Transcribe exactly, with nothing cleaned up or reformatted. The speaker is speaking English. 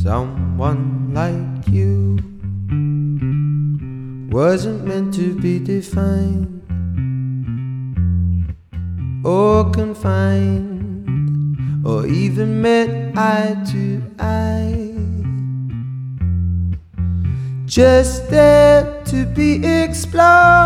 Someone like you wasn't meant to be defined or confined or even met eye to eye. Just there to be explored.